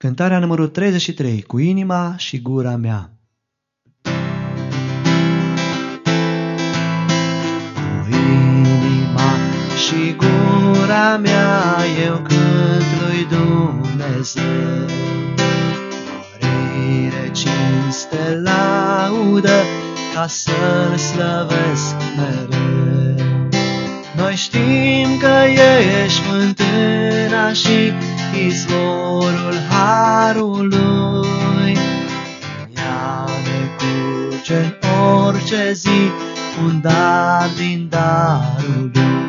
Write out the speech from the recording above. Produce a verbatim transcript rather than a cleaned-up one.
Cântarea numărul treizeci și trei, Cu inima și gura mea. Cu inima și gura mea eu cânt lui Dumnezeu. Mărire, cinste, laudă, ca să-L slăvesc mereu. Noi știm că ești fântâna și izvorul harului. În ea ne curge în orice zi un dar din darul lui.